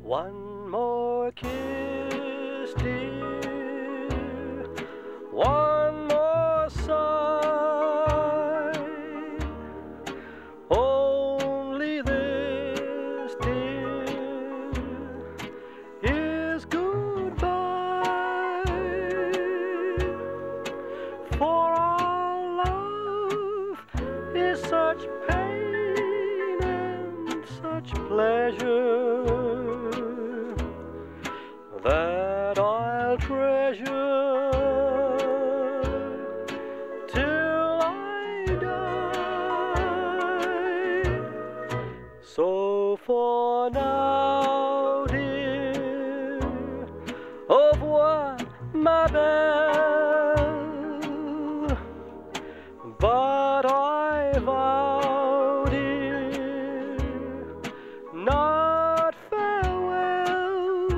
One more kiss, dear, one more sigh. Only this, dear, is goodbye. For our love is such pain and such pleasure that I'll treasure till I die. So for now, dear, au revoir, ma belle. But I vow, dear, not farewell.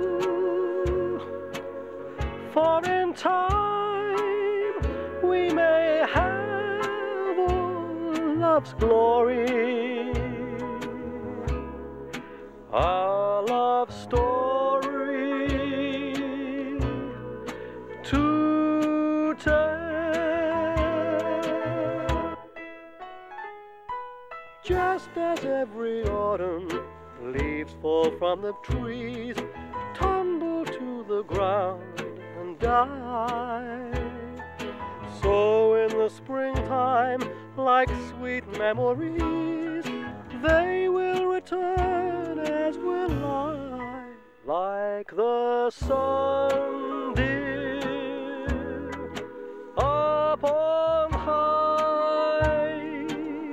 For in time we may have all love's glory, our love story to tell. Just as every autumn leaves fall from the trees, tumble to the ground and die, so in the springtime, like sweet memories, they will return as will I, like the sun, dear, up on high,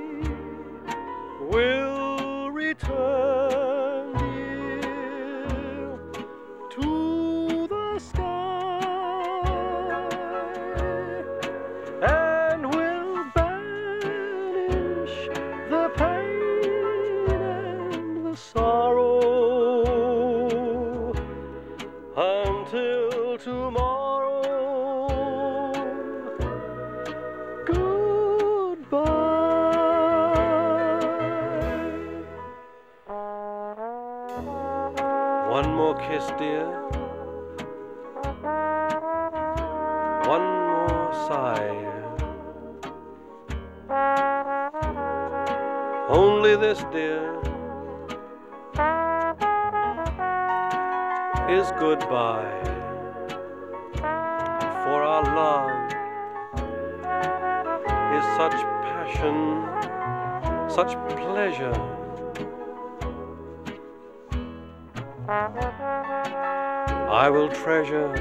will return, dear, to the sky, and will banish the pain and the sorrow until tomorrow. Goodbye. One more kiss, dear, one more sigh. Only this, dear, is goodbye. For our love is such passion, such pleasure, I will treasure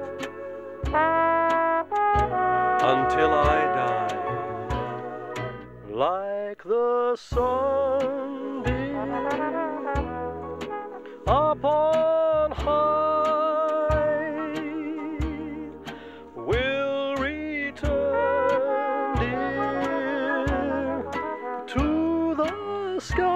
until I die, like the sun, dear, upon high, will return, dear, to the sky.